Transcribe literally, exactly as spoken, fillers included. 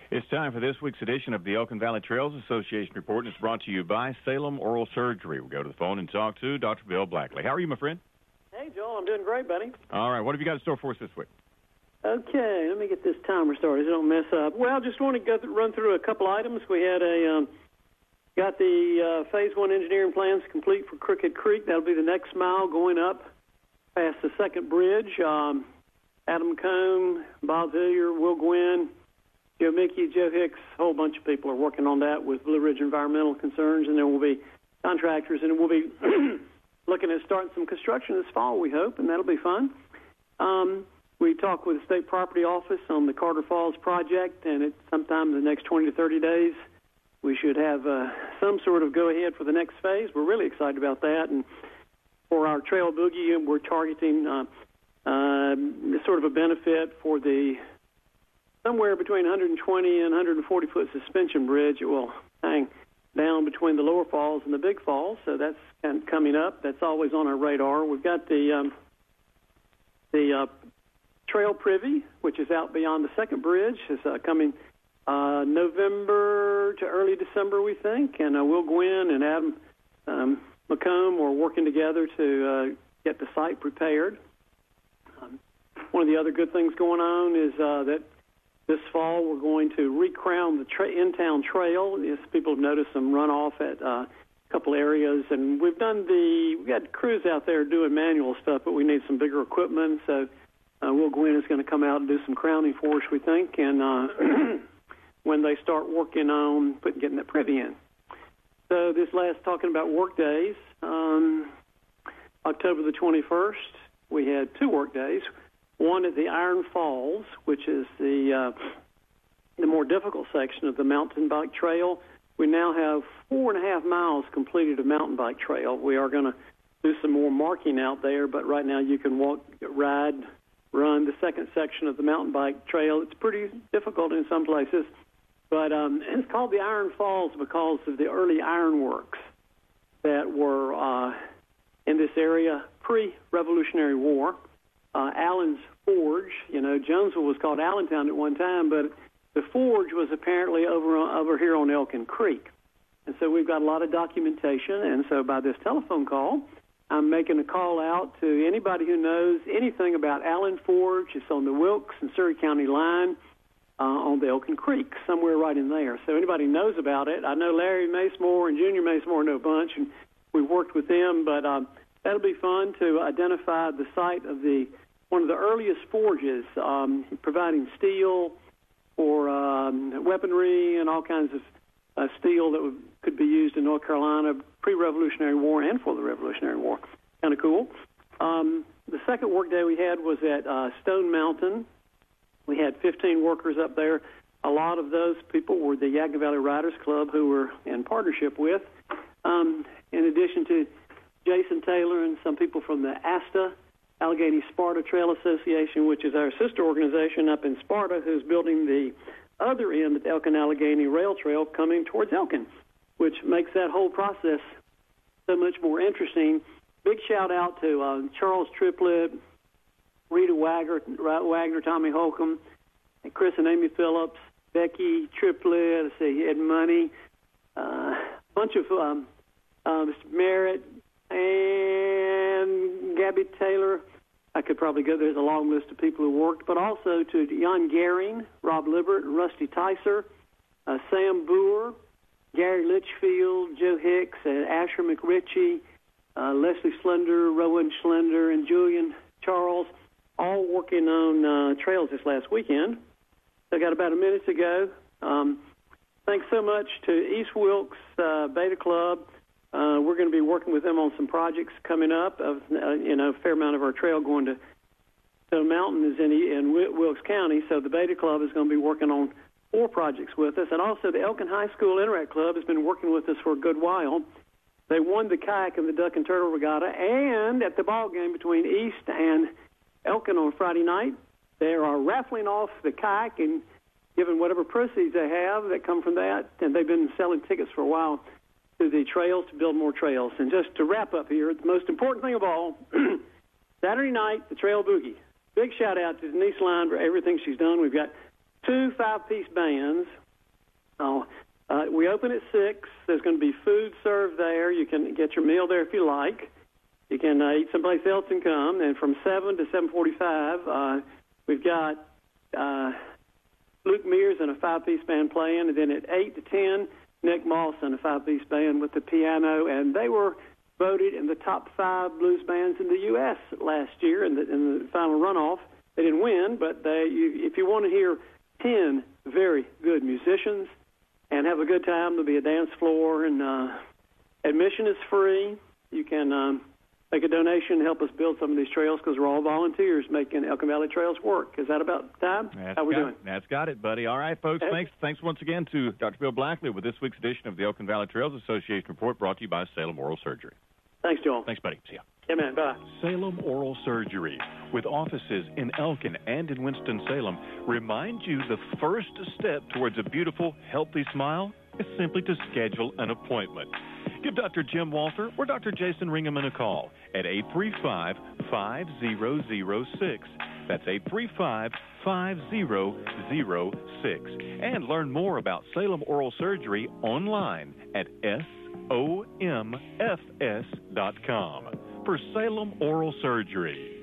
It's time for this week's edition of the Elkin Valley Trails Association Report, and it's brought to you by Salem Oral Surgery. We'll go to the phone and talk to Doctor Bill Blackley. How are you, my friend? Hey, Joel. I'm doing great, buddy. All right. What have you got in store for us this week? Okay. Let me get this timer started so I don't mess up. Well, just want to go th- run through a couple items. We had a um, got the uh, Phase One engineering plans complete for Crooked Creek. That'll be the next mile going up past the second bridge. Um, Adam Combe, Bob Hillier, Will Gwynn, Joe Mickey, Joe Hicks, a whole bunch of people are working on that with Blue Ridge Environmental Concerns, and there will be contractors, and we'll be looking at starting some construction this fall, we hope, and that'll be fun. Um, we talked with the State Property Office on the Carter Falls project, and it's sometime in the next twenty to thirty days we should have uh, some sort of go-ahead for the next phase. We're really excited about that, and for our Trail Boogie, we're targeting uh, uh, sort of a benefit for the somewhere between one hundred twenty and one hundred forty foot suspension bridge. It will hang down between the lower falls and the big falls, so that's kind of coming up. That's always on our radar. We've got the um, the uh, Trail Privy, which is out beyond the second bridge, is uh, coming uh, November to early December, we think, and uh, Will Gwynn and Adam um, McComb are working together to uh, get the site prepared. Um, one of the other good things going on is uh, that this fall, we're going to recrown the tra- in-town trail. Yes, people have noticed some runoff at uh, a couple areas, and we've done the, we got crews out there doing manual stuff, but we need some bigger equipment, so uh, Will Gwynn is going to come out and do some crowning for us, we think, and uh, when they start working on putting getting that privy in. So this last, talking about work days, um, October the twenty-first, we had two work days. One at the Iron Falls, which is the uh, the more difficult section of the mountain bike trail. We now have four and a half miles completed of mountain bike trail. We are going to do some more marking out there, but right now you can walk, ride, run the second section of the mountain bike trail. It's pretty difficult in some places, but um, it's called the Iron Falls because of the early ironworks that were uh, in this area pre-Revolutionary War. Uh, Allen's Forge, you know, Jonesville was called Allentown at one time, but the forge was apparently over over here on Elkin Creek. And so we've got a lot of documentation, and so by this telephone call, I'm making a call out to anybody who knows anything about Allen Forge. It's on the Wilkes and Surrey County line uh, on the Elkin Creek, somewhere right in there. So anybody knows about it. I know Larry Macemore and Junior Macemore know a bunch, and we've worked with them, but uh, that'll be fun to identify the site of the one of the earliest forges, um, providing steel for um, weaponry and all kinds of uh, steel that would, could be used in North Carolina pre-Revolutionary War and for the Revolutionary War. Kind of cool. Um, the second work day we had was at uh, Stone Mountain. We had fifteen workers up there. A lot of those people were the Yadkin Valley Riders Club, who we're in partnership with, um, in addition to Jason Taylor and some people from the ASTA, Allegheny Sparta Trail Association, which is our sister organization up in Sparta, who's building the other end of the Elkin-Allegheny Rail Trail coming towards Elkin, which makes that whole process so much more interesting. Big shout-out to uh, Charles Triplett, Rita Wagner, Wagner, Tommy Holcomb, and Chris and Amy Phillips, Becky Triplett, let's see, Ed Money, a uh, bunch of um, uh, Mister Merritt, and Gabby Taylor. I could probably go. There's a long list of people who worked, but also to Jan Gehring, Rob Libert, Rusty Ticer, uh, Sam Boer, Gary Litchfield, Joe Hicks, uh, Asher McRitchie, uh, Leslie Slender, Rowan Slender, and Julian Charles, all working on uh, trails this last weekend. I got about a minute to go. Um, thanks so much to East Wilkes uh, Beta Club. Uh, we're going to be working with them on some projects coming up. Of uh, you know, a fair amount of our trail going to Stone Mountain is in, in Wilkes County, so the Beta Club is going to be working on four projects with us. And also the Elkin High School Interact Club has been working with us for a good while. They won the kayak and the duck and turtle regatta, and at the ball game between East and Elkin on Friday night, they are raffling off the kayak and giving whatever proceeds they have that come from that, and they've been selling tickets for a while to the trails to build more trails. And just to wrap up here, the most important thing of all, Saturday night, the Trail Boogie. Big shout-out to Denise Line for everything she's done. We've got two five-piece bands. Oh, uh, we open at six. There's going to be food served there. You can get your meal there if you like. You can uh, eat someplace else and come. And from seven to seven forty-five, uh, we've got uh, Luke Mears and a five-piece band playing. And then at eight to ten, Nick Moss and a five-piece band with the piano. And they were voted in the top five blues bands in the U S last year in the, in the final runoff. They didn't win, but they, you, if you want to hear ten very good musicians and have a good time, there'll be a dance floor, and uh, admission is free. You can um, make a donation to help us build some of these trails because we're all volunteers making Elkin Valley Trails work. Is that about time? That's How we got, doing? That's got it, buddy. All right, folks, Hey. thanks thanks once again to Doctor Bill Blackley with this week's edition of the Elkin Valley Trails Association Report, brought to you by Salem Oral Surgery. Thanks, Joel. Thanks, buddy. See ya. Yeah, man. Bye. Salem Oral Surgery, with offices in Elkin and in Winston-Salem, remind you the first step towards a beautiful, healthy smile is simply to schedule an appointment. Give Doctor Jim Walter or Doctor Jason Ringeman a call at eight three five, five zero zero six. That's eight three five, five zero zero six. And learn more about Salem Oral Surgery online at S O M F S dot com. For Salem Oral Surgery.